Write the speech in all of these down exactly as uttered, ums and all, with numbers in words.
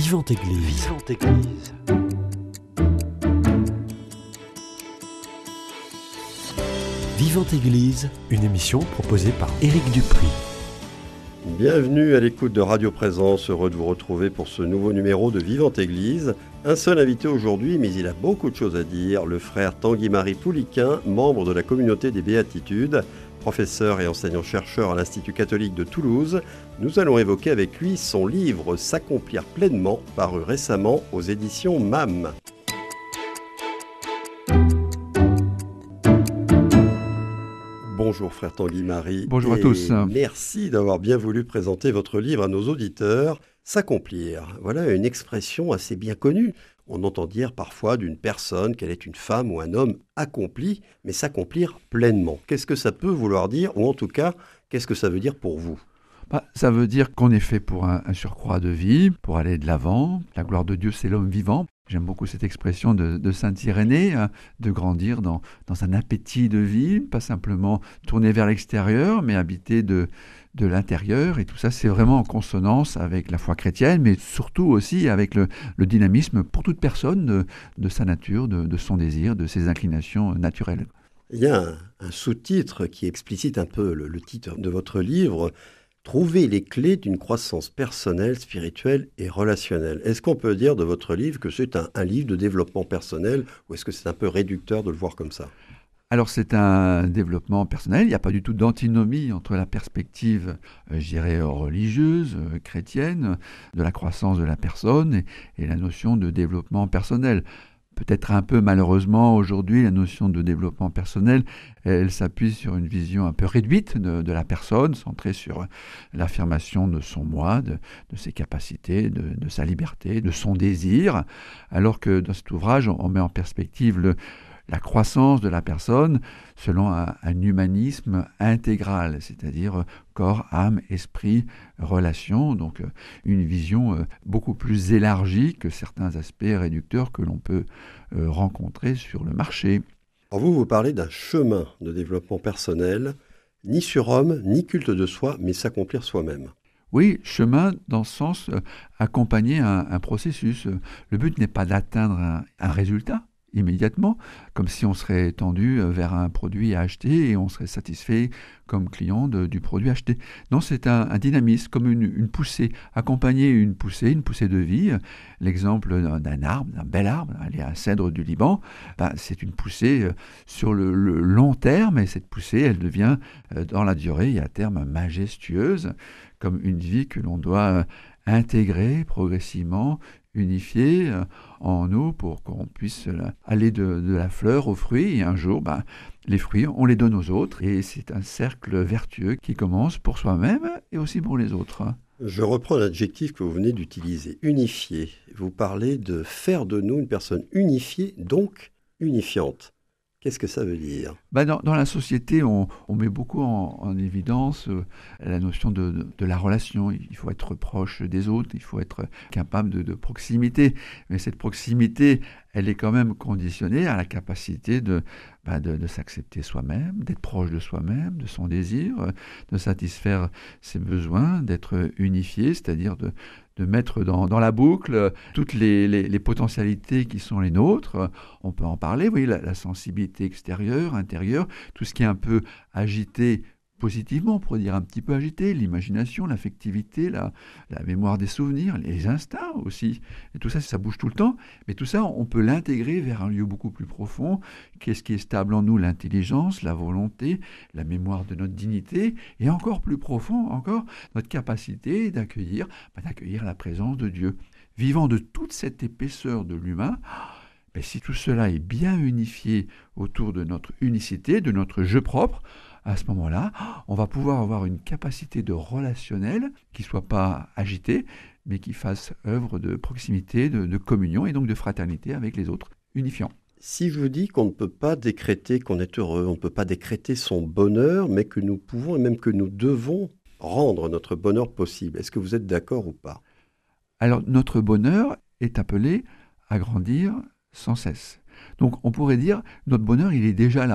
Vivante Église. Vivante Église. Vivante Église, une émission proposée par Éric Dupri. Bienvenue à l'écoute de Radio Présence, heureux de vous retrouver pour ce nouveau numéro de Vivante Église. Un seul invité aujourd'hui, mais il a beaucoup de choses à dire, le frère Tanguy-Marie Pouliquin, membre de la communauté des Béatitudes, professeur et enseignant-chercheur à l'Institut catholique de Toulouse. Nous allons évoquer avec lui son livre « S'accomplir pleinement » paru récemment aux éditions M A M. Bonjour frère Tanguy-Marie. Bonjour à tous. Merci d'avoir bien voulu présenter votre livre à nos auditeurs. S'accomplir, voilà une expression assez bien connue. On entend dire parfois d'une personne qu'elle est une femme ou un homme accompli, mais s'accomplir pleinement. Qu'est-ce que ça peut vouloir dire, ou en tout cas, qu'est-ce que ça veut dire pour vous ? Bah, ça veut dire qu'on est fait pour un, un surcroît de vie, pour aller de l'avant. La gloire de Dieu, c'est l'homme vivant. J'aime beaucoup cette expression de, de saint Irénée, hein, de grandir dans, dans un appétit de vie, pas simplement tourner vers l'extérieur, mais habiter de, de l'intérieur. Et tout ça, c'est vraiment en consonance avec la foi chrétienne, mais surtout aussi avec le, le dynamisme pour toute personne de, de sa nature, de, de son désir, de ses inclinations naturelles. Il y a un, un sous-titre qui explicite un peu le, le titre de votre livre, « Trouver les clés d'une croissance personnelle, spirituelle et relationnelle ». Est-ce qu'on peut dire de votre livre que c'est un, un livre de développement personnel ou est-ce que c'est un peu réducteur de le voir comme ça ? Alors c'est un développement personnel, il n'y a pas du tout d'antinomie entre la perspective, euh, je dirais, religieuse, euh, chrétienne, de la croissance de la personne et, et la notion de développement personnel. Peut-être un peu malheureusement aujourd'hui, la notion de développement personnel, elle s'appuie sur une vision un peu réduite de, de la personne, centrée sur l'affirmation de son moi, de, de ses capacités, de, de sa liberté, de son désir, alors que dans cet ouvrage, on met en perspective le la croissance de la personne selon un, un humanisme intégral, c'est-à-dire corps, âme, esprit, relation, donc une vision beaucoup plus élargie que certains aspects réducteurs que l'on peut rencontrer sur le marché. Alors vous, vous parlez d'un chemin de développement personnel, ni surhomme, ni culte de soi, mais s'accomplir soi-même. Oui, chemin dans le sens euh, accompagner un, un processus. Le but n'est pas d'atteindre un, un résultat immédiatement, comme si on serait tendu vers un produit à acheter et on serait satisfait comme client de, du produit acheté. Non, c'est un, un dynamisme, comme une, une poussée, accompagner une poussée, une poussée de vie. L'exemple d'un, d'un arbre, d'un bel arbre, aller à un cèdre du Liban, ben, c'est une poussée sur le, le long terme et cette poussée, elle devient dans la durée et à terme majestueuse, comme une vie que l'on doit intégrer progressivement, unifié en nous pour qu'on puisse aller de, de la fleur au fruit et un jour, ben, les fruits, on les donne aux autres et c'est un cercle vertueux qui commence pour soi-même et aussi pour les autres. Je reprends l'adjectif que vous venez d'utiliser, unifié. Vous parlez de faire de nous une personne unifiée, donc unifiante. Qu'est-ce que ça veut dire ? Ben dans, dans la société, on, on met beaucoup en, en évidence euh, la notion de, de, de la relation. Il faut être proche des autres, il faut être capable de, de proximité. Mais cette proximité, elle est quand même conditionnée à la capacité de, ben de, de s'accepter soi-même, d'être proche de soi-même, de son désir, de satisfaire ses besoins, d'être unifié, c'est-à-dire de de mettre dans, dans la boucle toutes les, les, les potentialités qui sont les nôtres. On peut en parler, vous voyez, la, la sensibilité extérieure, intérieure, tout ce qui est un peu agité positivement, on pourrait dire un petit peu agité, l'imagination, l'affectivité, la, la mémoire des souvenirs, les instincts aussi. Et tout ça, ça bouge tout le temps, mais tout ça, on peut l'intégrer vers un lieu beaucoup plus profond. Qu'est-ce qui est stable en nous ? L'intelligence, la volonté, la mémoire de notre dignité, et encore plus profond, encore, notre capacité d'accueillir, bah, d'accueillir la présence de Dieu. Vivant de toute cette épaisseur de l'humain, mais si tout cela est bien unifié autour de notre unicité, de notre jeu propre, à ce moment-là, on va pouvoir avoir une capacité de relationnel qui ne soit pas agitée, mais qui fasse œuvre de proximité, de, de communion et donc de fraternité avec les autres, unifiant. Si je vous dis qu'on ne peut pas décréter qu'on est heureux, on ne peut pas décréter son bonheur, mais que nous pouvons et même que nous devons rendre notre bonheur possible, est-ce que vous êtes d'accord ou pas ? Alors, notre bonheur est appelé à grandir sans cesse. Donc, on pourrait dire, notre bonheur, il est déjà là.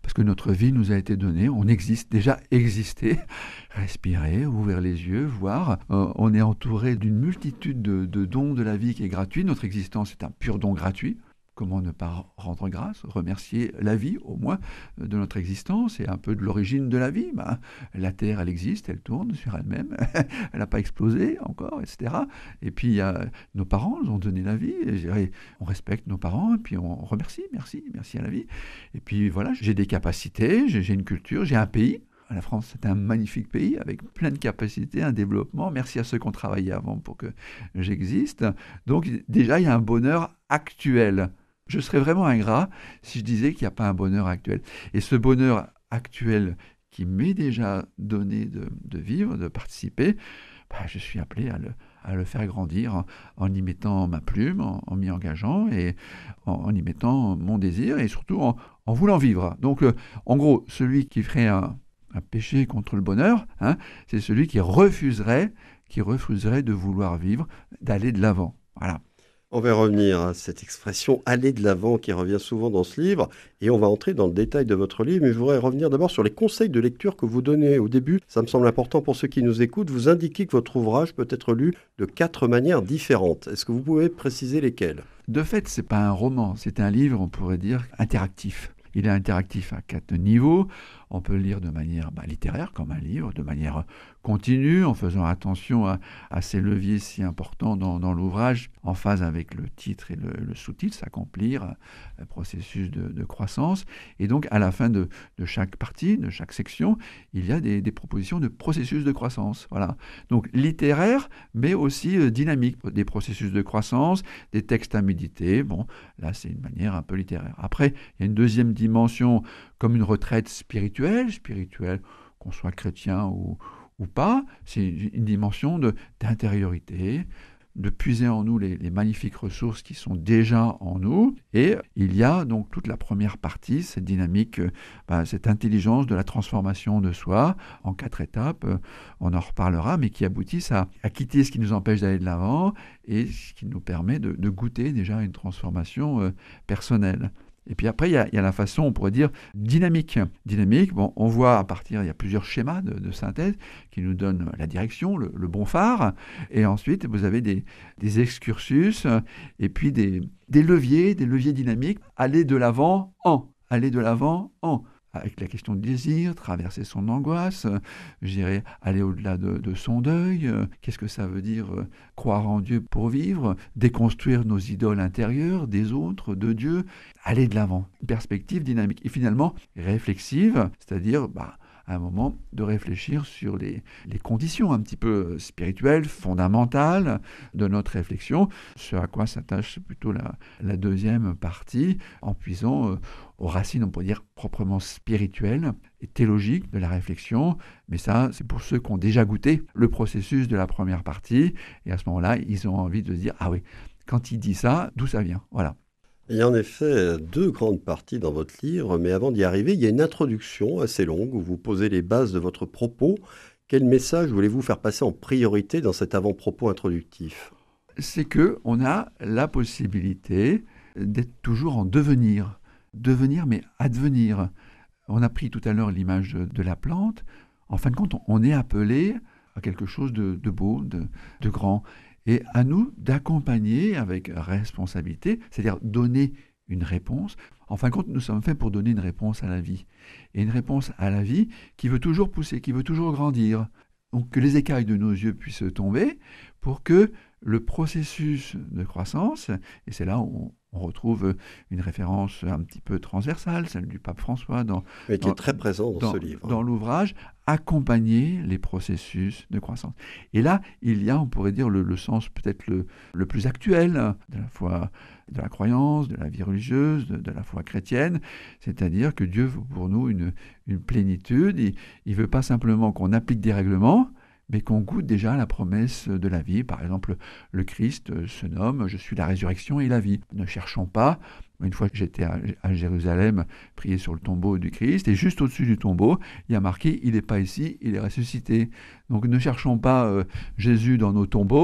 parce que notre vie nous a été donnée, on existe, déjà exister, respirer, ouvrir les yeux, voir. Euh, on est entouré d'une multitude de, de dons de la vie qui est gratuit. Notre existence est un pur don gratuit. Comment ne pas rendre grâce, remercier la vie au moins de notre existence et un peu de l'origine de la vie. Ben, la Terre, elle existe, elle tourne sur elle-même, elle n'a pas explosé encore, et cetera. Et puis il y a nos parents, nous ont donné la vie, et je dirais, on respecte nos parents, et puis on remercie, merci, merci à la vie. Et puis voilà, j'ai des capacités, j'ai, j'ai une culture, j'ai un pays. La France, c'est un magnifique pays avec plein de capacités, un développement. Merci à ceux qui ont travaillé avant pour que j'existe. Donc déjà, il y a un bonheur actuel. Je serais vraiment ingrat si je disais qu'il n'y a pas un bonheur actuel. Et ce bonheur actuel qui m'est déjà donné de, de vivre, de participer, bah, je suis appelé à le, à le faire grandir en, en y mettant ma plume, en, en m'y engageant et en, en y mettant mon désir et surtout en, en voulant vivre. Donc, euh, en gros, celui qui ferait un, un péché contre le bonheur, hein, c'est celui qui refuserait, qui refuserait de vouloir vivre, d'aller de l'avant. Voilà. On va revenir à cette expression « aller de l'avant » qui revient souvent dans ce livre et on va entrer dans le détail de votre livre, mais je voudrais revenir d'abord sur les conseils de lecture que vous donnez au début. Ça me semble important pour ceux qui nous écoutent. Vous indiquez que votre ouvrage peut être lu de quatre manières différentes. Est-ce que vous pouvez préciser lesquelles ? De fait, ce n'est pas un roman, c'est un livre, on pourrait dire, interactif. Il est interactif à quatre niveaux. On peut le lire de manière bah, littéraire, comme un livre, de manière continue, en faisant attention à, à ces leviers si importants dans, dans l'ouvrage, en phase avec le titre et le, le sous-titre, s'accomplir, le processus de, de croissance. Et donc, à la fin de, de chaque partie, de chaque section, il y a des, des propositions de processus de croissance. Voilà. Donc, littéraire, mais aussi euh, dynamique. Des processus de croissance, des textes à méditer. Bon, là, c'est une manière un peu littéraire. Après, il y a une deuxième dimension, comme une retraite spirituelle, spirituelle, qu'on soit chrétien ou, ou pas, c'est une dimension de, d'intériorité, de puiser en nous les, les magnifiques ressources qui sont déjà en nous. Et il y a donc toute la première partie, cette dynamique, bah, cette intelligence de la transformation de soi en quatre étapes, euh, on en reparlera, mais qui aboutissent à, à quitter ce qui nous empêche d'aller de l'avant et ce qui nous permet de, de goûter déjà une transformation euh, personnelle. Et puis après, il y, a, il y a la façon, on pourrait dire, dynamique. Dynamique, bon, on voit à partir, il y a plusieurs schémas de, de synthèse qui nous donnent la direction, le, le bon phare. Et ensuite, vous avez des, des excursus et puis des, des leviers, des leviers dynamiques. Aller de l'avant en, aller de l'avant en. Avec la question du désir, traverser son angoisse, euh, je dirais aller au-delà de, de son deuil, euh, qu'est-ce que ça veut dire euh, croire en Dieu pour vivre, déconstruire nos idoles intérieures, des autres, de Dieu, aller de l'avant, une perspective dynamique et finalement réflexive, c'est-à-dire bah, à un moment de réfléchir sur les, les conditions un petit peu spirituelles, fondamentales de notre réflexion, ce à quoi s'attache plutôt la, la deuxième partie, en puisant euh, aux racines, on pourrait dire, proprement spirituelles et théologiques de la réflexion. Mais ça, c'est pour ceux qui ont déjà goûté le processus de la première partie. Et à ce moment-là, ils ont envie de se dire, ah oui, quand il dit ça, d'où ça vient ? Voilà. Il y a en effet deux grandes parties dans votre livre, mais avant d'y arriver, il y a une introduction assez longue où vous posez les bases de votre propos. Quel message voulez-vous faire passer en priorité dans cet avant-propos introductif ? C'est qu'on a la possibilité d'être toujours en devenir. Devenir, mais advenir. On a pris tout à l'heure l'image de la plante. En fin de compte, on est appelé à quelque chose de, de beau, de, de grand. Et à nous d'accompagner avec responsabilité, c'est-à-dire donner une réponse. En fin de compte, nous sommes faits pour donner une réponse à la vie. Et une réponse à la vie qui veut toujours pousser, qui veut toujours grandir. Donc que les écailles de nos yeux puissent tomber pour que le processus de croissance, et c'est là où on retrouve une référence un petit peu transversale, celle du pape François, dans, Mais qui dans, est très présent dans, dans ce livre. Dans l'ouvrage, accompagner les processus de croissance. Et là, il y a, on pourrait dire, le, le sens peut-être le, le plus actuel de la foi, de la croyance, de la vie religieuse, de, de la foi chrétienne, c'est-à-dire que Dieu veut pour nous une, une plénitude. Il ne veut pas simplement qu'on applique des règlements, mais qu'on goûte déjà la promesse de la vie. Par exemple, le Christ se nomme « Je suis la résurrection et la vie ». Ne cherchons pas. Une fois que j'étais à, à Jérusalem, prier sur le tombeau du Christ, et juste au-dessus du tombeau, il y a marqué « Il n'est pas ici, il est ressuscité ». Donc ne cherchons pas euh, Jésus dans nos tombeaux,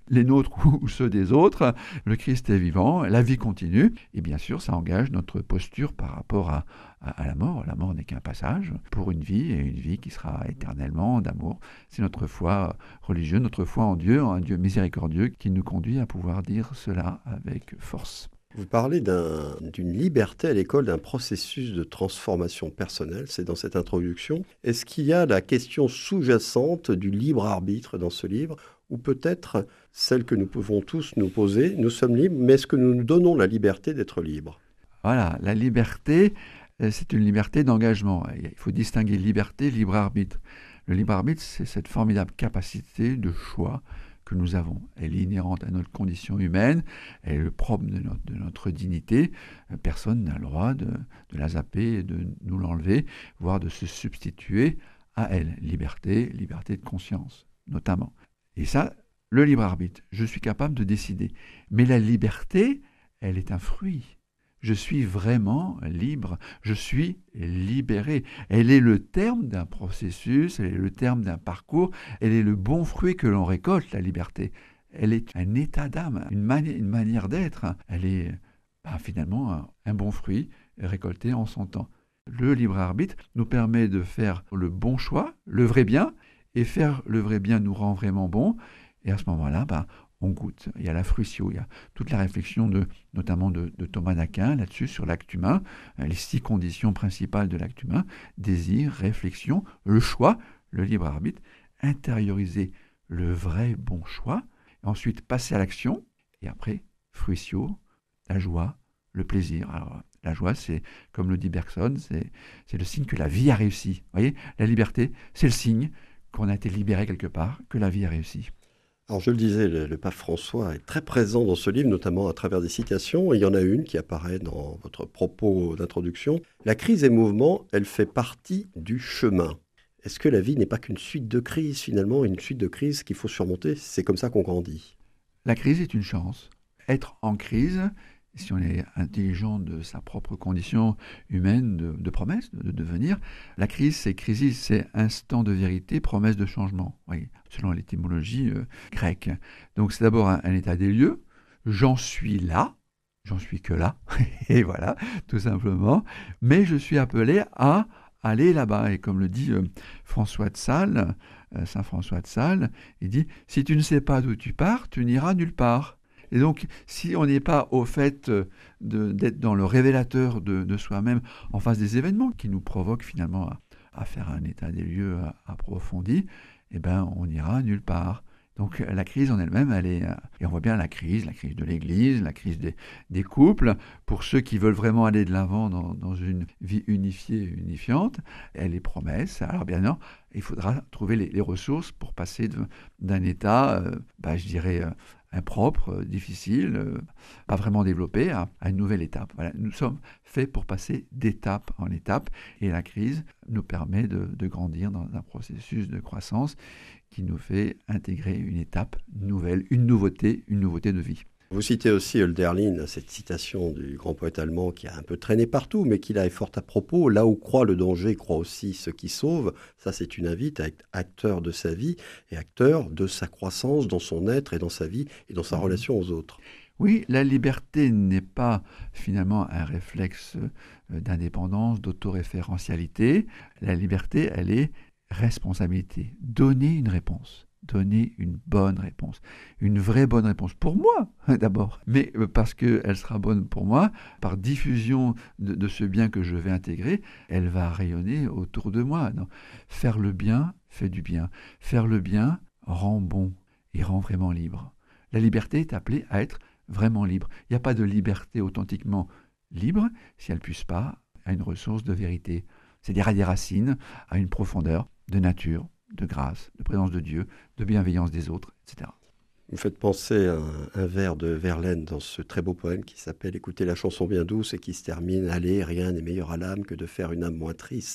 les nôtres ou ceux des autres. Le Christ est vivant, la vie continue, et bien sûr, ça engage notre posture par rapport à, à, à la mort. La mort n'est qu'un passage pour une vie, et une vie qui sera éternellement d'amour. C'est notre foi religieuse, notre foi en Dieu, un Dieu miséricordieux qui nous conduit à pouvoir dire cela avec force. Vous parlez d'un, d'une liberté à l'école, d'un processus de transformation personnelle, c'est dans cette introduction. Est-ce qu'il y a la question sous-jacente du libre arbitre dans ce livre, ou peut-être celle que nous pouvons tous nous poser, nous sommes libres, mais est-ce que nous nous donnons la liberté d'être libres ? Voilà, la liberté, c'est une liberté d'engagement. Il faut distinguer liberté et libre arbitre. Le libre arbitre, c'est cette formidable capacité de choix que nous avons. Elle est inhérente à notre condition humaine, elle est le propre de notre, de notre dignité. Personne n'a le droit de, de la zapper, de nous l'enlever, voire de se substituer à elle. Liberté, liberté de conscience, notamment. Et ça, le libre arbitre, je suis capable de décider. Mais la liberté, elle est un fruit. Je suis vraiment libre, je suis libéré. Elle est le terme d'un processus, elle est le terme d'un parcours, elle est le bon fruit que l'on récolte, la liberté. Elle est un état d'âme, une, mani- une manière d'être. Elle est bah, finalement un, un bon fruit récolté en son temps. Le libre arbitre nous permet de faire le bon choix, le vrai bien, et faire le vrai bien nous rend vraiment bon. Et à ce moment-là, bah, on goûte. Il y a la fruitio, il y a toute la réflexion de, notamment de, de Thomas d'Aquin là-dessus, sur l'acte humain, les six conditions principales de l'acte humain, désir, réflexion, le choix, le libre arbitre, intérioriser le vrai bon choix, ensuite passer à l'action, et après, fruitio, la joie, le plaisir. Alors, la joie, c'est, comme le dit Bergson, c'est, c'est le signe que la vie a réussi. Vous voyez, la liberté, c'est le signe qu'on a été libéré quelque part, que la vie a réussi. Alors je le disais, le, le pape François est très présent dans ce livre, notamment à travers des citations, et il y en a une qui apparaît dans votre propos d'introduction. La crise et mouvement, elle fait partie du chemin. Est-ce que la vie n'est pas qu'une suite de crises, finalement, une suite de crises qu'il faut surmonter ? C'est comme ça qu'on grandit. La crise est une chance. Être en crise, si on est intelligent de sa propre condition humaine de, de promesse, de, de devenir, la crise, c'est crisis, c'est instant de vérité, promesse de changement, oui, selon l'étymologie euh, grecque. Donc c'est d'abord un, un état des lieux, j'en suis là, j'en suis que là, et voilà, tout simplement, mais je suis appelé à aller là-bas, et comme le dit euh, François de Sales, euh, Saint François de Sales, il dit « Si tu ne sais pas d'où tu pars, tu n'iras nulle part ». Et donc, si on n'est pas au fait de, d'être dans le révélateur de, de soi-même en face des événements qui nous provoquent finalement à, à faire un état des lieux approfondi, eh ben, on n'ira nulle part. Donc la crise en elle-même, elle est, et on voit bien la crise, la crise de l'Église, la crise des, des couples, pour ceux qui veulent vraiment aller de l'avant dans, dans une vie unifiée, unifiante, elle est promesse. Alors bien non, il faudra trouver les, les ressources pour passer de, d'un état, euh, bah, je dirais, euh, impropre, euh, difficile, euh, pas vraiment développé, à, à une nouvelle étape. Voilà, nous sommes faits pour passer d'étape en étape, et la crise nous permet de, de grandir dans un processus de croissance qui nous fait intégrer une étape nouvelle, une nouveauté, une nouveauté de vie. Vous citez aussi Hölderlin, cette citation du grand poète allemand qui a un peu traîné partout, mais qui là est fort à propos. Là où croit le danger, croit aussi ce qui sauve. Ça, c'est une invite à être acteur de sa vie et acteur de sa croissance dans son être et dans sa vie et dans sa mmh. relation aux autres. Oui, la liberté n'est pas finalement un réflexe d'indépendance, d'autoréférentialité. La liberté, elle est responsabilité. Donner une réponse. Donner une bonne réponse. Une vraie bonne réponse. Pour moi, d'abord. Mais parce qu'elle sera bonne pour moi, par diffusion de, de ce bien que je vais intégrer, elle va rayonner autour de moi. Non. Faire le bien fait du bien. Faire le bien rend bon et rend vraiment libre. La liberté est appelée à être vraiment libre. Il n'y a pas de liberté authentiquement libre si elle ne puisse pas à une ressource de vérité. C'est-à-dire à des racines, à une profondeur de nature, de grâce, de présence de Dieu, de bienveillance des autres, et cetera. Vous faites penser à un, un vers de Verlaine dans ce très beau poème qui s'appelle « Écoutez la chanson bien douce » et qui se termine « Allez, rien n'est meilleur à l'âme que de faire une âme moins triste ».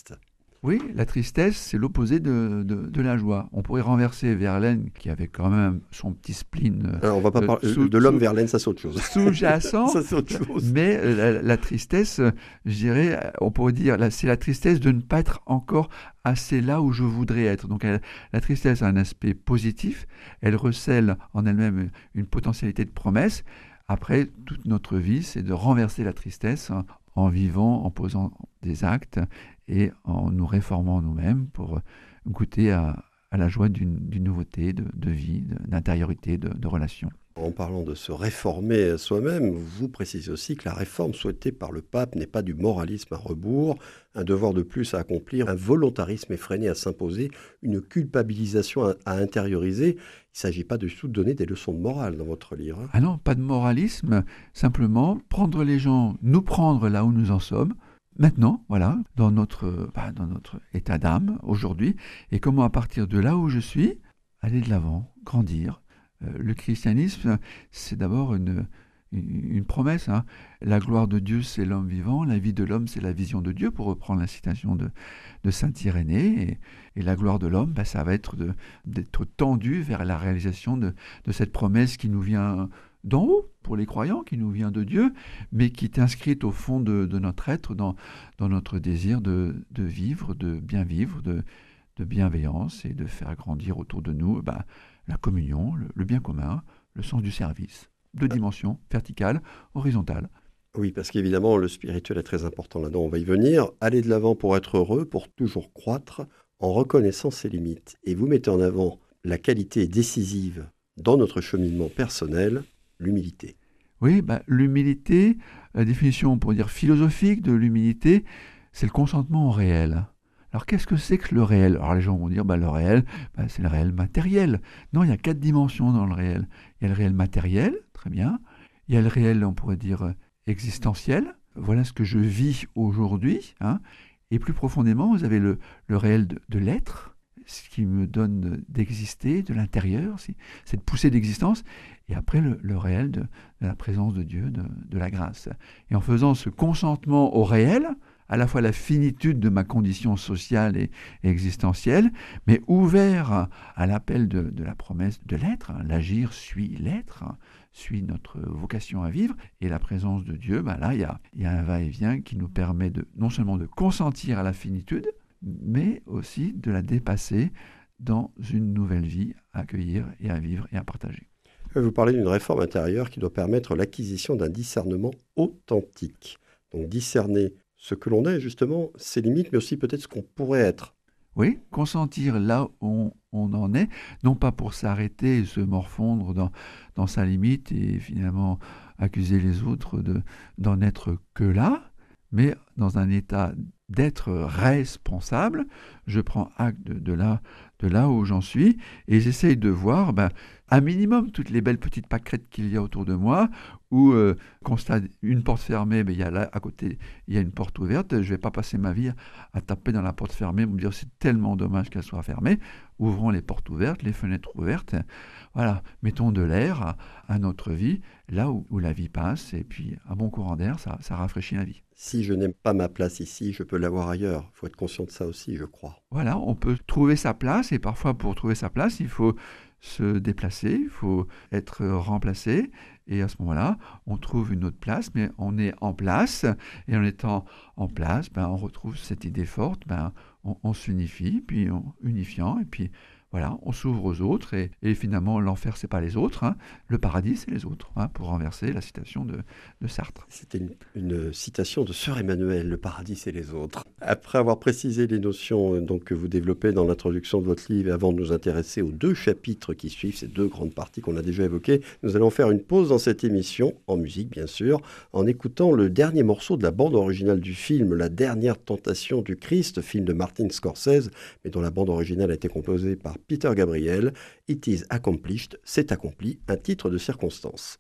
Oui, la tristesse, c'est l'opposé de, de, de la joie. On pourrait renverser Verlaine, qui avait quand même son petit spleen Alors, on va pas euh, parler sous, de l'homme sous, Verlaine, ça c'est autre chose. sous-jacent, ça c'est autre chose. mais euh, la, la tristesse, euh, je dirais, on pourrait dire, là, c'est la tristesse de ne pas être encore assez là où je voudrais être. Donc elle, la tristesse a un aspect positif, elle recèle en elle-même une potentialité de promesse. Après, toute notre vie, c'est de renverser la tristesse en, en vivant, en posant des actes et en nous réformant nous-mêmes pour goûter à, à la joie d'une, d'une nouveauté, de, de vie, de, d'intériorité, de, de relation. En parlant de se réformer soi-même, vous précisez aussi que la réforme souhaitée par le pape n'est pas du moralisme à rebours, un devoir de plus à accomplir, un volontarisme effréné à s'imposer, une culpabilisation à, à intérioriser. Il ne s'agit pas du tout de donner des leçons de morale dans votre livre. Hein. Ah non, pas de moralisme, simplement prendre les gens, nous prendre là où nous en sommes, maintenant, voilà, dans notre, bah, dans notre état d'âme aujourd'hui, et comment à partir de là où je suis, aller de l'avant, grandir. Euh, le christianisme, c'est d'abord une, une, une promesse. Hein. La gloire de Dieu, c'est l'homme vivant, la vie de l'homme, c'est la vision de Dieu, pour reprendre la citation de, de saint Irénée. Et, et la gloire de l'homme, bah, ça va être de, d'être tendu vers la réalisation de, de cette promesse qui nous vient d'en haut, pour les croyants, qui nous vient de Dieu, mais qui est inscrite au fond de, de notre être, dans, dans notre désir de, de vivre, de bien vivre, de, de bienveillance et de faire grandir autour de nous bah, la communion, le, le bien commun, le sens du service, deux dimensions, verticale, horizontale. Oui, parce qu'évidemment, le spirituel est très important là-dedans, on va y venir. Aller de l'avant pour être heureux, pour toujours croître, en reconnaissant ses limites. Et vous mettez en avant la qualité décisive dans notre cheminement personnel, l'humilité. Oui, bah, l'humilité, la définition, on pourrait dire philosophique de l'humilité, c'est le consentement au réel. Alors qu'est-ce que c'est que le réel? Alors les gens vont dire, bah, le réel, bah, c'est le réel matériel. Non, il y a quatre dimensions dans le réel. Il y a le réel matériel, très bien. Il y a le réel, on pourrait dire, existentiel. Voilà ce que je vis aujourd'hui. Hein. Et plus profondément, vous avez le, le réel de, de l'être, ce qui me donne d'exister, de l'intérieur, cette poussée d'existence, et après le, le réel de, de la présence de Dieu, de, de la grâce. Et en faisant ce consentement au réel, à la fois la finitude de ma condition sociale et, et existentielle, mais ouvert à l'appel de, de la promesse de l'être, hein, l'agir suit l'être, hein, suit notre vocation à vivre, et la présence de Dieu, ben là, il y a, y a un va-et-vient qui nous permet de, non seulement de consentir à la finitude, mais aussi de la dépasser dans une nouvelle vie à accueillir et à vivre et à partager. Vous parlez d'une réforme intérieure qui doit permettre l'acquisition d'un discernement authentique. Donc discerner ce que l'on est, justement, ses limites, mais aussi peut-être ce qu'on pourrait être. Oui, consentir là où on en est, non pas pour s'arrêter et se morfondre dans, dans sa limite et finalement accuser les autres de, d'en être que là, mais dans un état d'être responsable, je prends acte de, de, là, de là où j'en suis et j'essaye de voir ben, un minimum toutes les belles petites pâquerettes qu'il y a autour de moi, où euh, constate une porte fermée, ben, il y a là à côté il y a une porte ouverte, je ne vais pas passer ma vie à, à taper dans la porte fermée, me dire c'est tellement dommage qu'elle soit fermée, ouvrons les portes ouvertes, les fenêtres ouvertes, voilà, mettons de l'air à, à notre vie, là où, où la vie passe, et puis un bon courant d'air, ça, ça rafraîchit la vie. Si je n'aime pas ma place ici, je peux l'avoir ailleurs. Il faut être conscient de ça aussi, je crois. Voilà, on peut trouver sa place, et parfois pour trouver sa place, il faut se déplacer, il faut être remplacé, et à ce moment-là, on trouve une autre place, mais on est en place, et en étant en place, ben, on retrouve cette idée forte, ben, on, on s'unifie, puis on, unifiant, et puis voilà, on s'ouvre aux autres, et, et finalement, l'enfer, c'est pas les autres, hein, le paradis, c'est les autres, hein, pour renverser la citation de, de Sartre. C'était une, une citation de Sœur Emmanuel, le paradis, c'est les autres. Après avoir précisé les notions donc, que vous développez dans l'introduction de votre livre, et avant de nous intéresser aux deux chapitres qui suivent, ces deux grandes parties qu'on a déjà évoquées, nous allons faire une pause dans cette émission, en musique bien sûr, en écoutant le dernier morceau de la bande originale du film, La dernière tentation du Christ, film de Martin Scorsese, mais dont la bande originale a été composée par Peter Gabriel, It is accomplished, c'est accompli, un titre de circonstance.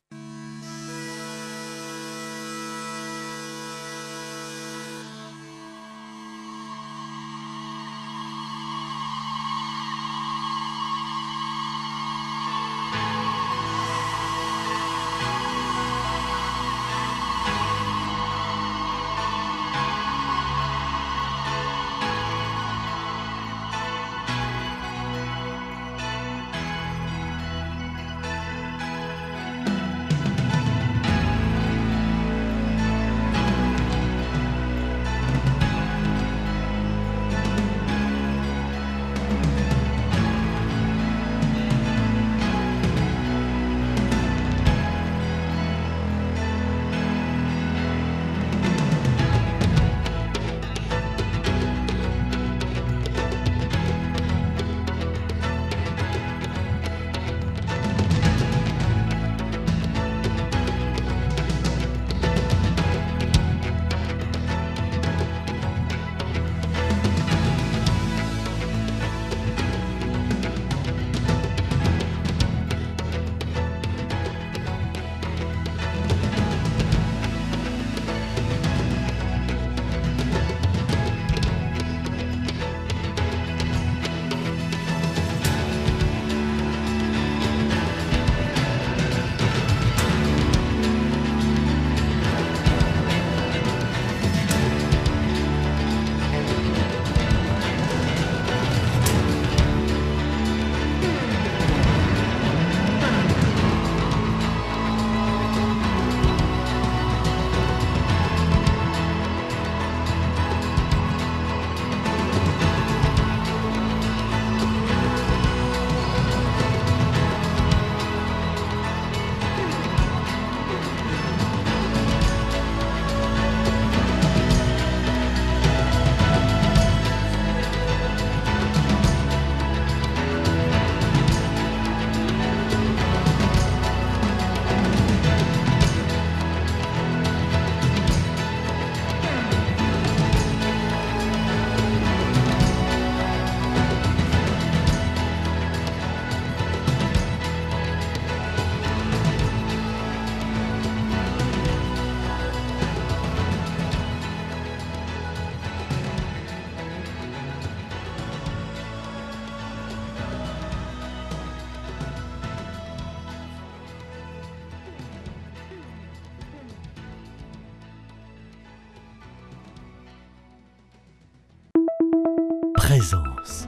Présence.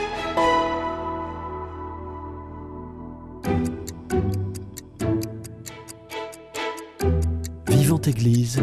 Vivante Église,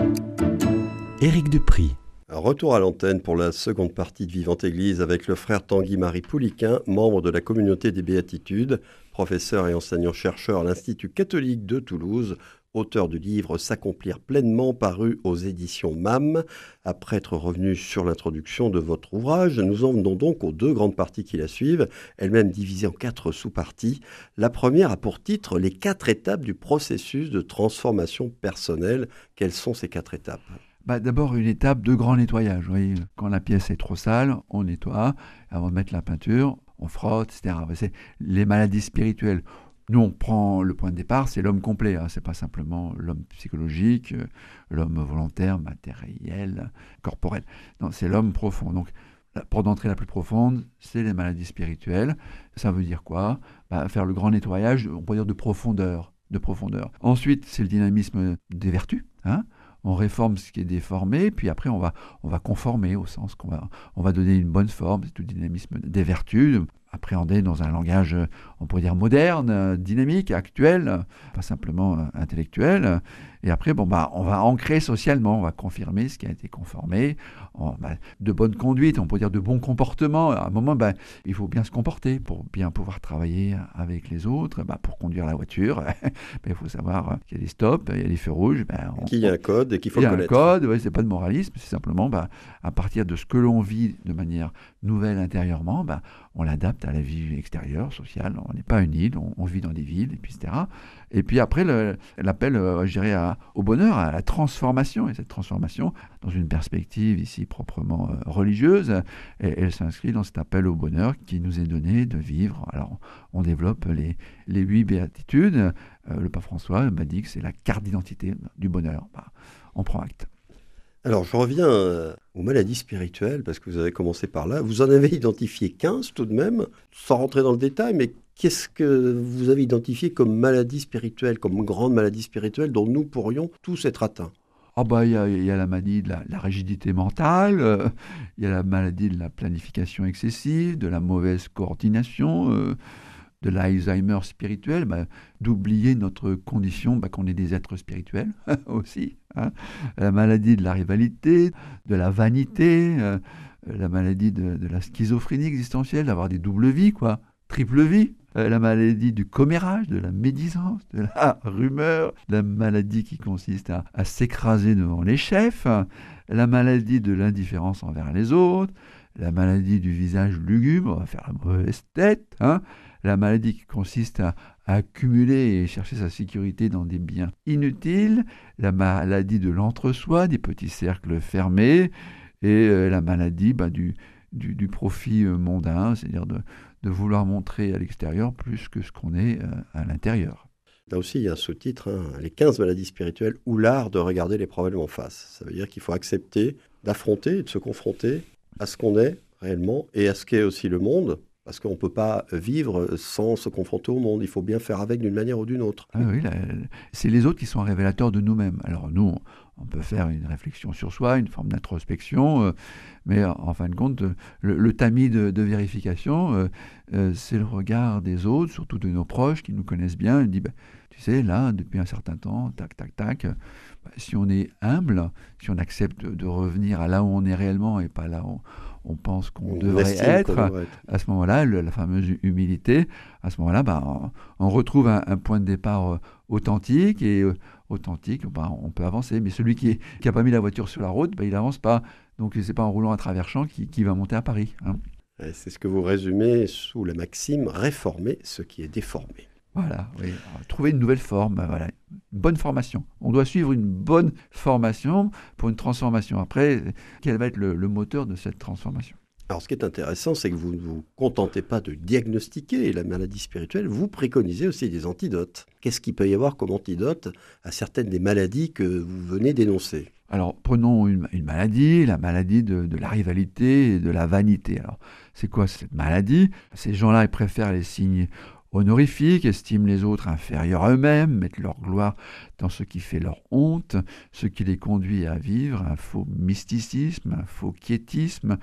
Éric Dupry. Retour à l'antenne pour la seconde partie de Vivante Église avec le frère Tanguy-Marie Pouliquin, membre de la communauté des Béatitudes, professeur et enseignant-chercheur à l'Institut catholique de Toulouse, auteur du livre S'accomplir pleinement, paru aux éditions M A M. Après être revenu sur l'introduction de votre ouvrage, nous en venons donc aux deux grandes parties qui la suivent, elles-mêmes divisées en quatre sous-parties. La première a pour titre « Les quatre étapes du processus de transformation personnelle ». Quelles sont ces quatre étapes ? Bah, d'abord, une étape de grand nettoyage. Vous voyez, quand la pièce est trop sale, on nettoie. Avant de mettre la peinture, on frotte, et cetera. C'est les maladies spirituelles. Nous, on prend le point de départ, c'est l'homme complet. Hein. Ce n'est pas simplement l'homme psychologique, euh, l'homme volontaire, matériel, corporel. Non, c'est l'homme profond. Donc, la porte d'entrée la plus profonde, c'est les maladies spirituelles. Ça veut dire quoi ? Bah, faire le grand nettoyage, on peut dire de profondeur. De profondeur. Ensuite, c'est le dynamisme des vertus. Hein. On réforme ce qui est déformé, puis après on va, on va conformer au sens qu'on va, on va donner une bonne forme, c'est tout le dynamisme des vertus, appréhendé dans un langage, on pourrait dire moderne, dynamique, actuel, pas simplement intellectuel. Et après, bon, bah, on va ancrer socialement, on va confirmer ce qui a été conformé, on, bah, de bonne conduite, on peut dire de bon comportement. À un moment, bah, il faut bien se comporter pour bien pouvoir travailler avec les autres. Bah, pour conduire la voiture, bah, il faut savoir qu'il y a des stops, il y a des feux rouges. Bah, on, qu'il y a un code et qu'il faut le connaître. Il y a un code, ouais, c'est pas de moralisme, c'est simplement bah, à partir de ce que l'on vit de manière nouvelle intérieurement, bah, on l'adapte à la vie extérieure, sociale. On n'est pas une île, on, on vit dans des villes, et puis et cetera. Et puis après, le, l'appel, euh, je dirais, à, au bonheur, à la transformation. Et cette transformation, dans une perspective ici proprement euh, religieuse, et, elle s'inscrit dans cet appel au bonheur qui nous est donné de vivre. Alors, on développe les, les huit béatitudes. Euh, le pape François m'a dit que c'est la carte d'identité du bonheur. Bah, on prend acte. Alors, je reviens euh, aux maladies spirituelles, parce que vous avez commencé par là. Vous en avez identifié quinze tout de même, sans rentrer dans le détail, mais qu'est-ce que vous avez identifié comme maladie spirituelle, comme grande maladie spirituelle dont nous pourrions tous être atteints ? Ah bah, il y a, y a la maladie de la, la rigidité mentale, il euh, y a la maladie de la planification excessive, de la mauvaise coordination, euh, de l'Alzheimer spirituel, bah, d'oublier notre condition, bah, qu'on est des êtres spirituels aussi. Hein. La maladie de la rivalité, de la vanité, euh, la maladie de, de la schizophrénie existentielle, d'avoir des doubles vies, quoi, triple vie. Euh, la maladie du commérage, de la médisance, de la rumeur, la maladie qui consiste à, à s'écraser devant les chefs, la maladie de l'indifférence envers les autres, la maladie du visage lugubre, on va faire la mauvaise tête, hein, la maladie qui consiste à, à accumuler et chercher sa sécurité dans des biens inutiles, la maladie de l'entre-soi, des petits cercles fermés, et euh, la maladie bah, du, du, du profit euh, mondain, c'est-à-dire de, de vouloir montrer à l'extérieur plus que ce qu'on est euh, à l'intérieur. Là aussi, il y a un sous-titre, hein, les quinze maladies spirituelles ou l'art de regarder les problèmes en face. Ça veut dire qu'il faut accepter d'affronter et de se confronter à ce qu'on est réellement et à ce qu'est aussi le monde. Parce qu'on ne peut pas vivre sans se confronter au monde. Il faut bien faire avec d'une manière ou d'une autre. Ah oui, là, c'est les autres qui sont révélateurs de nous-mêmes. Alors nous, on peut faire une réflexion sur soi, une forme d'introspection, euh, mais en fin de compte, le, le tamis de, de vérification, euh, euh, c'est le regard des autres, surtout de nos proches qui nous connaissent bien. Ils disent, bah, tu sais, là, depuis un certain temps, tac, tac, tac, bah, si on est humble, si on accepte de revenir à là où on est réellement et pas là où on pense qu'on on devrait être, qu'on devrait être, à ce moment-là, le, la fameuse humilité, à ce moment-là, bah, on, on retrouve un, un point de départ euh, authentique, et euh, authentique, bah, on peut avancer. Mais celui qui n'a pas mis la voiture sur la route, bah, il n'avance pas. Donc, ce n'est pas en roulant à travers champs qui, qui va monter à Paris. Hein. C'est ce que vous résumez sous la maxime « réformer ce qui est déformé ». Voilà, oui. Alors, trouver une nouvelle forme, bah, voilà. Une bonne formation. On doit suivre une bonne formation pour une transformation. Après, quel va être le, le moteur de cette transformation ? Alors, ce qui est intéressant, c'est que vous ne vous contentez pas de diagnostiquer la maladie spirituelle, vous préconisez aussi des antidotes. Qu'est-ce qu'il peut y avoir comme antidote à certaines des maladies que vous venez d'énoncer ? Alors, prenons une, une maladie, la maladie de, de la rivalité et de la vanité. Alors, c'est quoi cette maladie ? Ces gens-là, ils préfèrent les signes honorifiques, estiment les autres inférieurs à eux-mêmes, mettent leur gloire dans ce qui fait leur honte, ce qui les conduit à vivre un faux mysticisme, un faux quiétisme,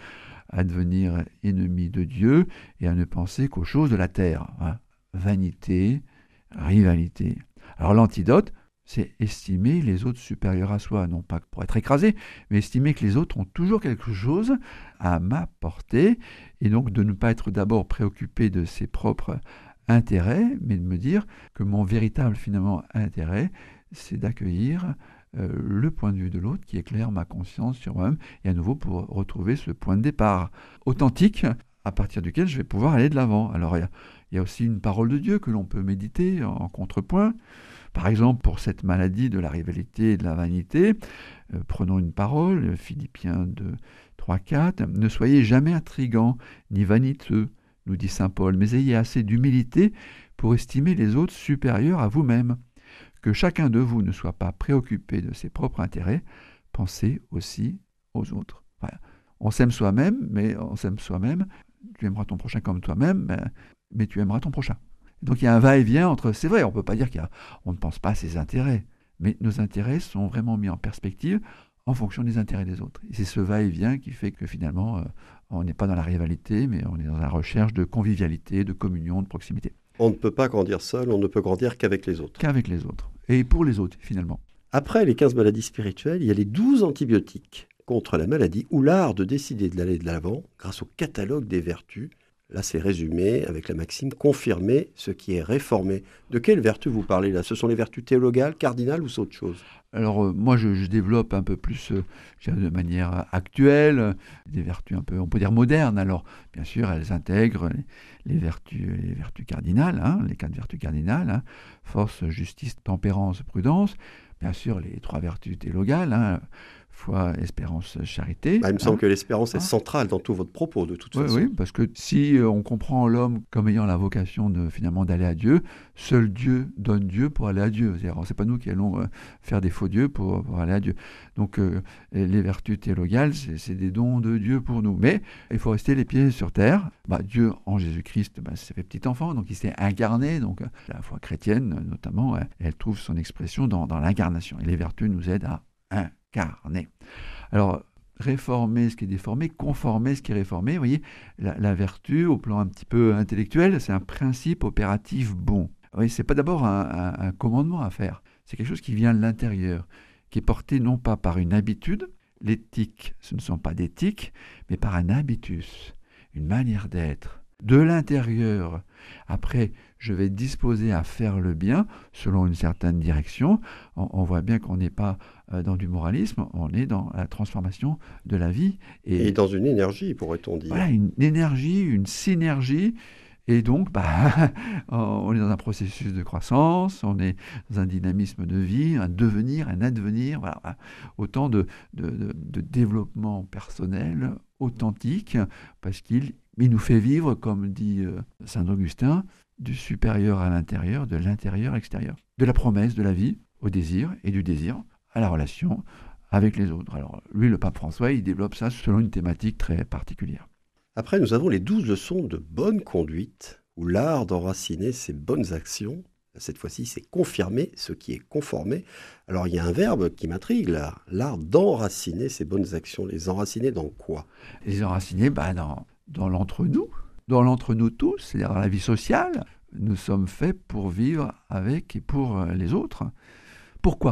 à devenir ennemi de Dieu et à ne penser qu'aux choses de la terre. Hein. Vanité, rivalité. Alors l'antidote, c'est estimer les autres supérieurs à soi, non pas pour être écrasé, mais estimer que les autres ont toujours quelque chose à m'apporter, et donc de ne pas être d'abord préoccupé de ses propres intérêt, mais de me dire que mon véritable finalement intérêt, c'est d'accueillir euh, le point de vue de l'autre qui éclaire ma conscience sur moi-même, et à nouveau pour retrouver ce point de départ authentique à partir duquel je vais pouvoir aller de l'avant. Alors il y a, il y a aussi une parole de Dieu que l'on peut méditer en, en contrepoint. Par exemple, pour cette maladie de la rivalité et de la vanité, euh, prenons une parole, Philippiens deux, trois, quatre, « Ne soyez jamais intrigants ni vaniteux, nous dit saint Paul, mais ayez assez d'humilité pour estimer les autres supérieurs à vous-même. Que chacun de vous ne soit pas préoccupé de ses propres intérêts, pensez aussi aux autres. » Voilà. On s'aime soi-même, mais on s'aime soi-même. Tu aimeras ton prochain comme toi-même, mais, mais tu aimeras ton prochain. Donc il y a un va-et-vient entre... C'est vrai, on ne peut pas dire qu'on ne pense pas à ses intérêts, mais nos intérêts sont vraiment mis en perspective en fonction des intérêts des autres. Et c'est ce va-et-vient qui fait que finalement, euh, on n'est pas dans la rivalité, mais on est dans la recherche de convivialité, de communion, de proximité. On ne peut pas grandir seul, on ne peut grandir qu'avec les autres. Qu'avec les autres. Et pour les autres, finalement. Après les quinze maladies spirituelles, il y a les douze antibiotiques contre la maladie ou l'art de décider de l'aller de l'avant grâce au catalogue des vertus. Là, c'est résumé avec la maxime « confirmer ce qui est réformé ». De quelles vertus vous parlez là ? Ce sont les vertus théologales, cardinales ou c'est autre chose ? Alors, euh, moi, je, je développe un peu plus, euh, je dirais de manière actuelle, euh, des vertus un peu, on peut dire modernes. Alors, bien sûr, elles intègrent les, les, vertus, les vertus cardinales, hein, les quatre vertus cardinales, hein, force, justice, tempérance, prudence. Bien sûr, les trois vertus théologales, hein, foi, espérance, charité. Bah, il me semble hein. que l'espérance hein. est centrale dans tout votre propos, de toute oui, façon. Oui, parce que si on comprend l'homme comme ayant la vocation de, finalement d'aller à Dieu, seul Dieu donne Dieu pour aller à Dieu. C'est-à-dire, c'est pas nous qui allons euh, faire des faux dieux pour, pour aller à Dieu. Donc, euh, les vertus théologales, c'est, c'est des dons de Dieu pour nous. Mais il faut rester les pieds sur terre. Bah, Dieu, en Jésus-Christ, bah, s'est fait petit enfant, donc il s'est incarné. Donc, la foi chrétienne, notamment, elle, elle trouve son expression dans, dans l'incarnation. Et les vertus nous aident à incarner. Alors, réformer ce qui est déformé, conformer ce qui est réformé, vous voyez, la, la vertu, au plan un petit peu intellectuel, c'est un principe opératif bon. Vous voyez, c'est pas d'abord un, un, un commandement à faire, c'est quelque chose qui vient de l'intérieur, qui est porté non pas par une habitude, l'éthique, ce ne sont pas d'éthique, mais par un habitus, une manière d'être, de l'intérieur. Après, je vais être disposé à faire le bien selon une certaine direction. On, on voit bien qu'on n'est pas euh, dans du moralisme, on est dans la transformation de la vie. Et, et dans une énergie, pourrait-on dire. Voilà, une énergie, une synergie. Et donc, bah, on est dans un processus de croissance, on est dans un dynamisme de vie, un devenir, un advenir. Voilà, autant de, de, de, de développement personnel authentique, parce qu'il il nous fait vivre, comme dit euh, saint Augustin, du supérieur à l'intérieur, de l'intérieur à l'extérieur, de la promesse de la vie au désir et du désir à la relation avec les autres. Alors lui, le pape François, il développe ça selon une thématique très particulière. Après, nous avons les douze leçons de bonne conduite, ou l'art d'enraciner ses bonnes actions. Cette fois-ci, c'est confirmer ce qui est conformé. Alors, il y a un verbe qui m'intrigue là, l'art d'enraciner ses bonnes actions. Les enraciner dans quoi ? Les enraciner bah, dans, dans l'entre-nous, dans l'entre-nous tous, c'est-à-dire dans la vie sociale. Nous sommes faits pour vivre avec et pour les autres. Pourquoi ?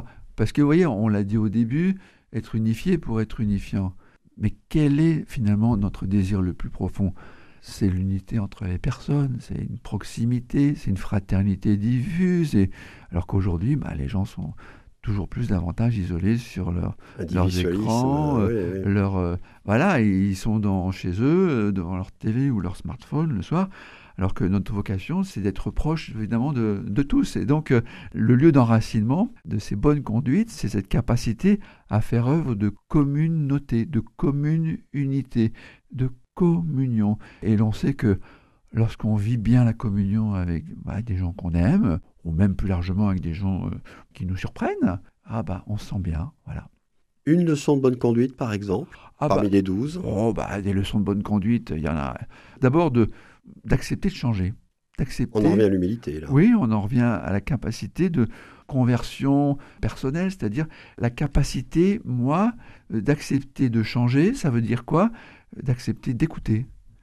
Parce que, vous voyez, on l'a dit au début, être unifié pour être unifiant. Mais quel est finalement notre désir le plus profond ? C'est l'unité entre les personnes, c'est une proximité, c'est une fraternité diffuse. Et... Alors qu'aujourd'hui, bah, les gens sont toujours plus davantage isolés sur leur, leurs écrans. Euh, euh, oui, oui. leur, euh, voilà, ils sont dans, chez eux, euh, devant leur télé ou leur smartphone le soir. Alors que notre vocation, c'est d'être proche, évidemment, de, de tous. Et donc, euh, le lieu d'enracinement de ces bonnes conduites, c'est cette capacité à faire œuvre de communauté, de commune unité, de communion. Et l'on sait que lorsqu'on vit bien la communion avec bah, des gens qu'on aime, ou même plus largement avec des gens euh, qui nous surprennent, ah bah, on se sent bien, voilà. Une leçon de bonne conduite, par exemple, ah parmi bah, les douze. Oh, bah, des leçons de bonne conduite, il y en a. D'abord, de, d'accepter de changer. D'accepter... On en revient à l'humilité, là. Oui, on en revient à la capacité de conversion personnelle, c'est-à-dire la capacité, moi, d'accepter de changer. Ça veut dire quoi ? d'accepter d'écouter.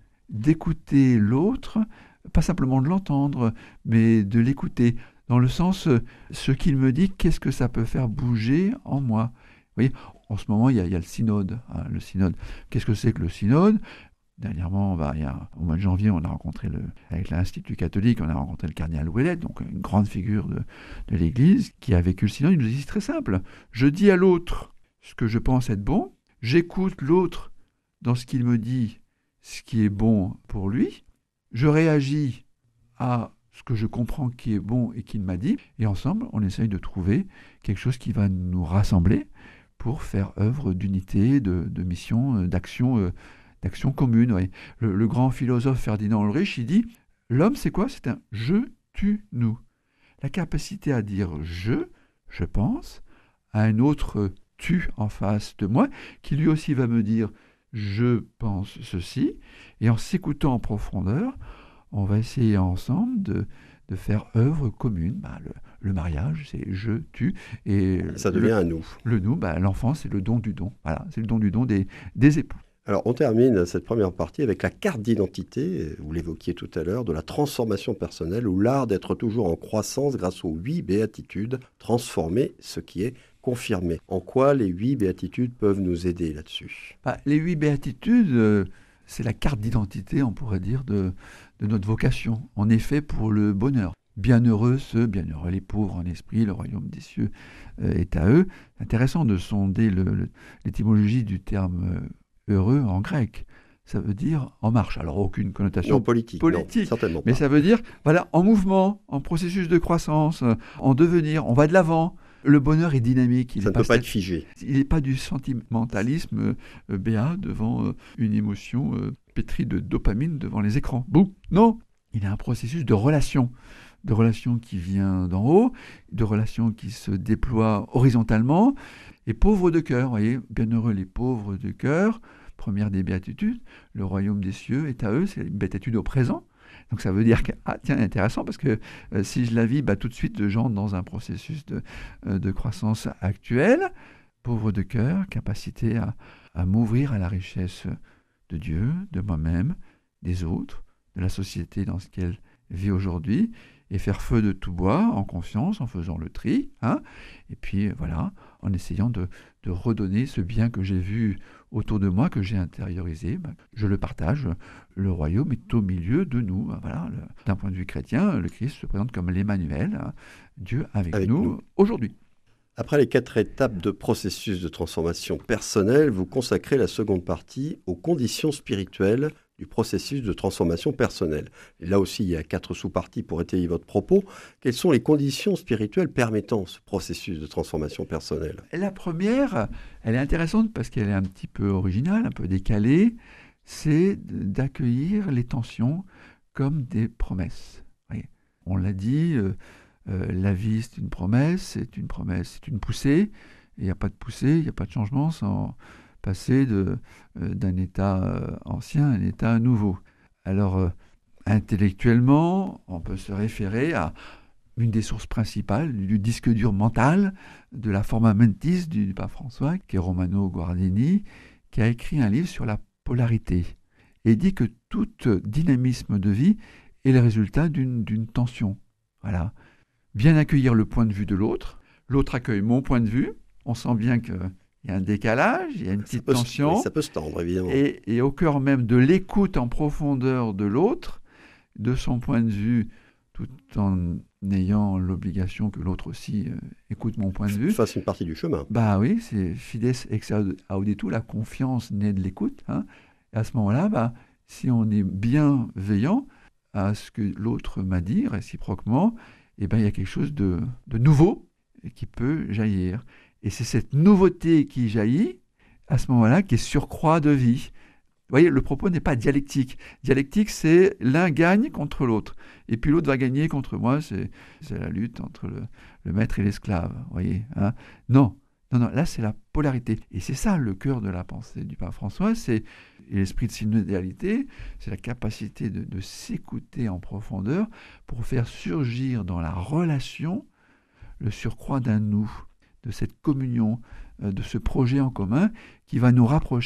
D'écouter l'autre, pas simplement de l'entendre, mais de l'écouter. Dans le sens, euh, ce qu'il me dit, qu'est-ce que ça peut faire bouger en moi? Vous voyez, en ce moment, il y a, il y a le synode. Hein, le synode. Qu'est-ce que c'est que le synode? Dernièrement, bah, il y a, au mois de janvier, on a rencontré, le, avec l'Institut catholique, on a rencontré le cardinal Ouellet, donc une grande figure de, de l'Église, qui a vécu le synode. Il nous dit, c'est très simple. Je dis à l'autre ce que je pense être bon, j'écoute l'autre dans ce qu'il me dit, ce qui est bon pour lui, je réagis à ce que je comprends qui est bon et qu'il m'a dit, et ensemble, on essaye de trouver quelque chose qui va nous rassembler pour faire œuvre d'unité, de, de mission, d'action, euh, d'action commune. Ouais. Le, le grand philosophe Ferdinand Ulrich, il dit, l'homme, c'est quoi? C'est un « je, tu, nous ». La capacité à dire « je », je pense, à un autre « tu » en face de moi, qui lui aussi va me dire « je pense ceci », et en s'écoutant en profondeur, on va essayer ensemble de, de faire œuvre commune. Bah, le, le mariage, c'est je, tu. Et ça devient le, un nous. Le nous, bah, l'enfant, c'est le don du don. Voilà, c'est le don du don des, des époux. Alors, on termine cette première partie avec la carte d'identité, vous l'évoquiez tout à l'heure, de la transformation personnelle ou l'art d'être toujours en croissance grâce aux huit béatitudes, transformer ce qui est confirmé. En quoi les huit béatitudes peuvent nous aider là-dessus? Bah, les huit béatitudes, euh, c'est la carte d'identité, on pourrait dire, de, de notre vocation. En effet, pour le bonheur. Bienheureux ceux, bienheureux les pauvres en esprit, le royaume des cieux euh, est à eux. C'est intéressant de sonder le, le, l'étymologie du terme euh, heureux en grec. Ça veut dire en marche. Alors, aucune connotation non, politique, politique non, certainement pas. Mais ça veut dire, voilà, en mouvement, en processus de croissance, en devenir, on va de l'avant. Le bonheur est dynamique. Il ça est ne pas peut pas être figé. Il n'est pas du sentimentalisme euh, béat devant euh, une émotion euh, pétrie de dopamine devant les écrans. Boum. Non, il y a un processus de relation, de relation qui vient d'en haut, de relation qui se déploie horizontalement. Et pauvres de cœur, vous voyez, bienheureux les pauvres de cœur, première des béatitudes, le royaume des cieux est à eux, c'est une béatitude au présent. Donc ça veut dire que, ah tiens, intéressant, parce que euh, si je la vis, bah, tout de suite, j'entre dans un processus de, euh, de croissance actuelle. Pauvre de cœur, capacité à, à m'ouvrir à la richesse de Dieu, de moi-même, des autres, de la société dans laquelle vit aujourd'hui, et faire feu de tout bois, en confiance, en faisant le tri, hein, et puis voilà, en essayant de, de redonner ce bien que j'ai vu autour de moi, que j'ai intériorisé, ben, je le partage, le royaume est au milieu de nous. Voilà, le, d'un point de vue chrétien, le Christ se présente comme l'Emmanuel, hein, Dieu avec, avec nous, nous aujourd'hui. Après les quatre étapes de processus de transformation personnelle, vous consacrez la seconde partie aux conditions spirituelles du processus de transformation personnelle. Et là aussi, il y a quatre sous-parties pour étayer votre propos. Quelles sont les conditions spirituelles permettant ce processus de transformation personnelle? La première, elle est intéressante parce qu'elle est un petit peu originale, un peu décalée, c'est d'accueillir les tensions comme des promesses. Oui. On l'a dit, euh, euh, la vie c'est une promesse, c'est une promesse, c'est une poussée. Il n'y a pas de poussée, il n'y a pas de changement sans passer de, euh, d'un état euh, ancien à un état nouveau. Alors, euh, intellectuellement, on peut se référer à une des sources principales du disque dur mental de la Forma Mentis du, du pape François, qui est Romano Guardini, qui a écrit un livre sur la polarité et dit que tout dynamisme de vie est le résultat d'une, d'une tension. Voilà. Bien accueillir le point de vue de l'autre, l'autre accueille mon point de vue, on sent bien que il y a un décalage, il y a une petite tension. Se, oui, ça peut se tendre, évidemment. Et, et au cœur même de l'écoute en profondeur de l'autre, de son point de vue, tout en ayant l'obligation que l'autre aussi euh, écoute mon point de vue. Fasse une partie du chemin. Bah oui, c'est fides ex auditu, la confiance naît de l'écoute. Hein. Et à ce moment-là, bah, si on est bienveillant à ce que l'autre m'a dit, réciproquement, eh ben, il y a quelque chose de, de nouveau qui peut jaillir. Et c'est cette nouveauté qui jaillit, à ce moment-là, qui est surcroît de vie. Vous voyez, le propos n'est pas dialectique. Dialectique, c'est l'un gagne contre l'autre. Et puis l'autre va gagner contre moi. C'est, c'est la lutte entre le, le maître et l'esclave. Vous voyez, hein. Non, non, non, là, c'est la polarité. Et c'est ça le cœur de la pensée du pape François. C'est l'esprit de synodalité, c'est la capacité de, de s'écouter en profondeur pour faire surgir dans la relation le surcroît d'un nous, de cette communion, de ce projet en commun qui va nous rapprocher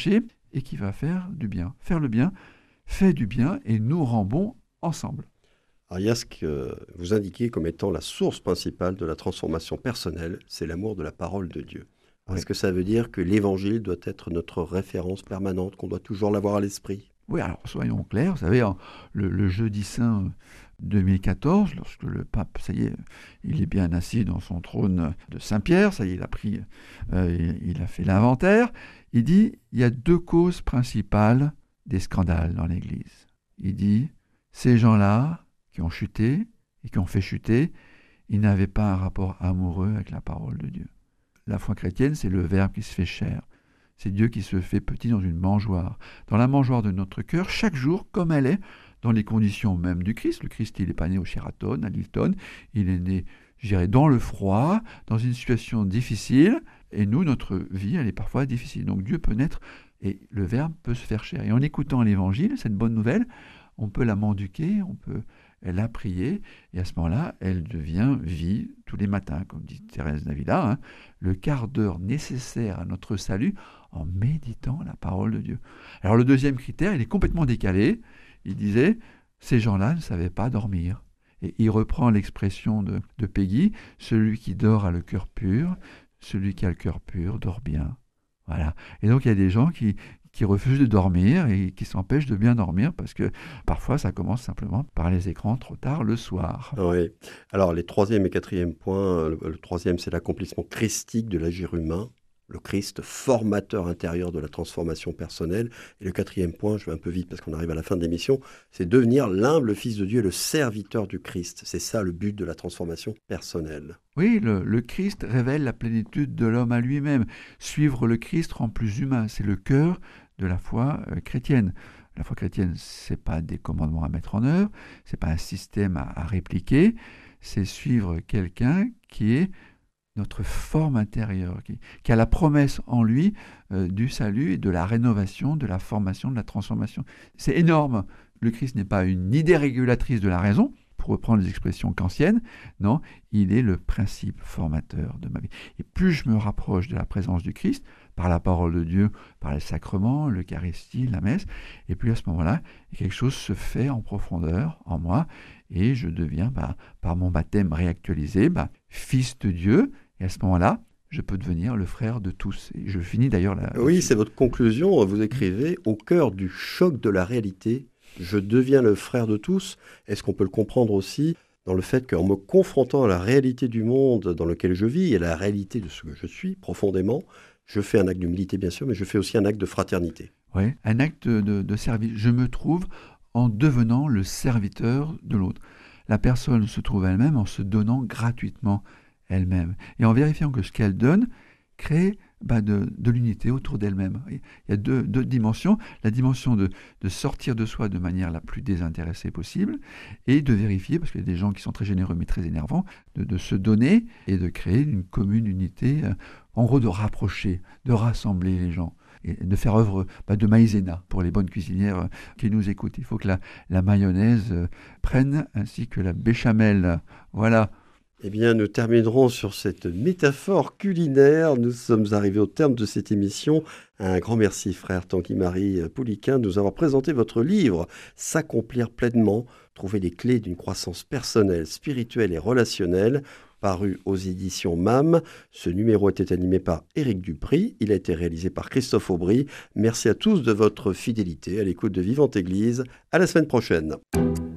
et qui va faire du bien. Faire le bien fait du bien et nous rend bons ensemble. Alors, il y a ce que vous indiquez comme étant la source principale de la transformation personnelle, c'est l'amour de la parole de Dieu. Oui. Est-ce que ça veut dire que l'Évangile doit être notre référence permanente, qu'on doit toujours l'avoir à l'esprit? Oui, alors soyons clairs, vous savez, en- le, le jeudi saint deux mille quatorze, lorsque le pape, ça y est, il est bien assis dans son trône de Saint-Pierre, ça y est, il a pris, euh, il, il a fait l'inventaire, il dit, il y a deux causes principales des scandales dans l'Église. Il dit, ces gens-là qui ont chuté et qui ont fait chuter, ils n'avaient pas un rapport amoureux avec la parole de Dieu. La foi chrétienne, c'est le Verbe qui se fait chair. C'est Dieu qui se fait petit dans une mangeoire. Dans la mangeoire de notre cœur, chaque jour, comme elle est, dans les conditions même du Christ. Le Christ, il n'est pas né au Sheraton, à Hilton. Il est né, je dirais, dans le froid, dans une situation difficile. Et nous, notre vie, elle est parfois difficile. Donc Dieu peut naître et le Verbe peut se faire chair. Et en écoutant l'Évangile, cette bonne nouvelle, on peut la mendiquer, on peut la prier. Et à ce moment-là, elle devient vie tous les matins, comme dit Thérèse d'Avila, hein, le quart d'heure nécessaire à notre salut en méditant la parole de Dieu. Alors le deuxième critère, il est complètement décalé. Il disait, ces gens-là ne savaient pas dormir. Et il reprend l'expression de, de Peggy, celui qui dort a le cœur pur, celui qui a le cœur pur dort bien. Voilà. Et donc il y a des gens qui, qui refusent de dormir et qui s'empêchent de bien dormir parce que parfois ça commence simplement par les écrans trop tard le soir. Oui. Alors, les troisième et quatrième points, le, le troisième, c'est l'accomplissement christique de l'agir humain. Le Christ, formateur intérieur de la transformation personnelle. Et le quatrième point, je vais un peu vite parce qu'on arrive à la fin de l'émission, c'est devenir l'humble Fils de Dieu et le serviteur du Christ. C'est ça le but de la transformation personnelle. Oui, le, le Christ révèle la plénitude de l'homme à lui-même. Suivre le Christ rend plus humain. C'est le cœur de la foi euh, chrétienne. La foi chrétienne, c'est pas des commandements à mettre en œuvre, c'est pas un système à, à répliquer, c'est suivre quelqu'un qui est notre forme intérieure, qui, qui a la promesse en lui euh, du salut et de la rénovation, de la formation, de la transformation. C'est énorme. Le Christ n'est pas une idée régulatrice de la raison, pour reprendre les expressions kantiennes, non, il est le principe formateur de ma vie. Et plus je me rapproche de la présence du Christ, par la parole de Dieu, par les sacrements, l'Eucharistie, la messe, et puis à ce moment-là, quelque chose se fait en profondeur en moi, et je deviens, bah, par mon baptême réactualisé, bah, fils de Dieu, et à ce moment-là, je peux devenir le frère de tous. Et je finis d'ailleurs là. Oui, c'est votre conclusion. Vous écrivez « Au cœur du choc de la réalité, je deviens le frère de tous ». Est-ce qu'on peut le comprendre aussi dans le fait qu'en me confrontant à la réalité du monde dans lequel je vis et à la réalité de ce que je suis profondément, je fais un acte d'humilité bien sûr, mais je fais aussi un acte de fraternité. Oui, un acte de, de, de service. Je me trouve en devenant le serviteur de l'autre. La personne se trouve elle-même en se donnant gratuitement elle-même et en vérifiant que ce qu'elle donne crée bah, de, de l'unité autour d'elle-même. Il y a deux, deux dimensions. La dimension de, de sortir de soi de manière la plus désintéressée possible et de vérifier, parce qu'il y a des gens qui sont très généreux mais très énervants, de, de se donner et de créer une commune unité, euh, en gros de rapprocher, de rassembler les gens et de faire œuvre bah, de maïzena pour les bonnes cuisinières euh, qui nous écoutent. Il faut que la, la mayonnaise euh, prenne ainsi que la béchamel. Voilà. Eh bien, nous terminerons sur cette métaphore culinaire. Nous sommes arrivés au terme de cette émission. Un grand merci, frère Tanguy-Marie Pouliquen, de nous avoir présenté votre livre « S'accomplir pleinement, trouver les clés d'une croissance personnelle, spirituelle et relationnelle », paru aux éditions M A M. Ce numéro était animé par Éric Dupry. Il a été réalisé par Christophe Aubry. Merci à tous de votre fidélité à l'écoute de Vivante Église. À la semaine prochaine.